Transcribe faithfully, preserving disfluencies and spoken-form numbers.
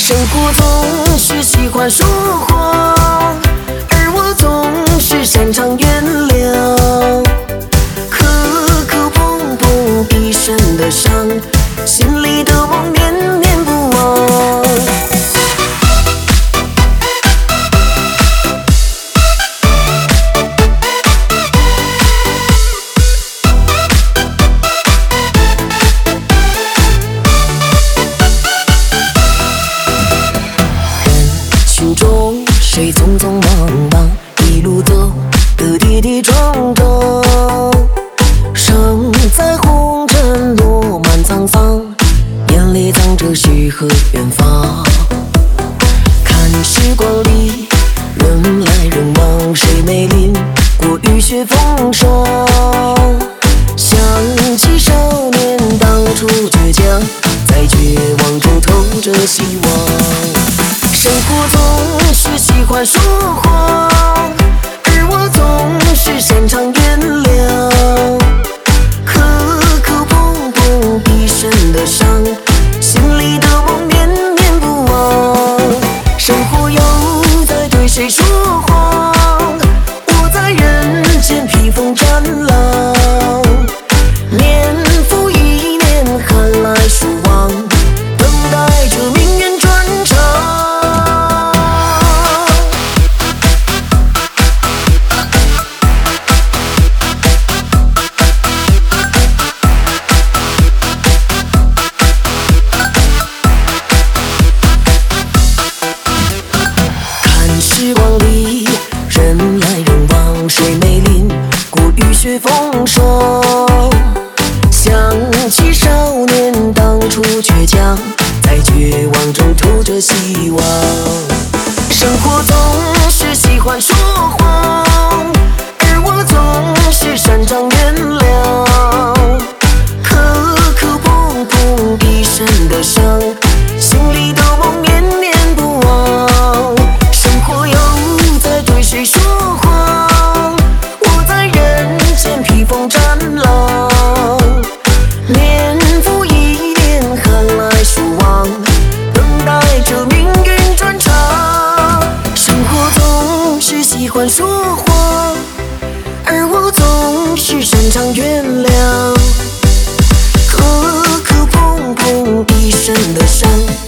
生活总是喜欢说谎，而我总是擅长原谅。磕磕碰碰一身的伤，心里的梦念念不忘。人群中谁匆匆忙忙，一路走的跌跌撞撞，生在红尘落满沧桑，眼里藏着诗和远方。看时光里人来人往，谁没淋过雨雪风霜？想起少年当初倔强，在绝望中透着希望。生活总是喜欢说谎，而我总是擅长原谅。磕磕碰碰一身的伤，心里的梦念念不忘。生活又在对谁说谎？我在人间披风战狼，年复一年看来曙光，等待着命运转场。时光里人来人往，谁没淋过雨雪风霜？想起少年当初倔强，在绝望中透着希望。生活总是喜欢说谎，而我总是擅长原谅。磕磕碰碰一身的伤，心里的梦念念不忘。谁说谎？我在人间披风战狼，年复一年看来曙光，等待着命运转场。生活总是喜欢说谎，而我总是擅长原谅。磕磕碰碰一身的伤。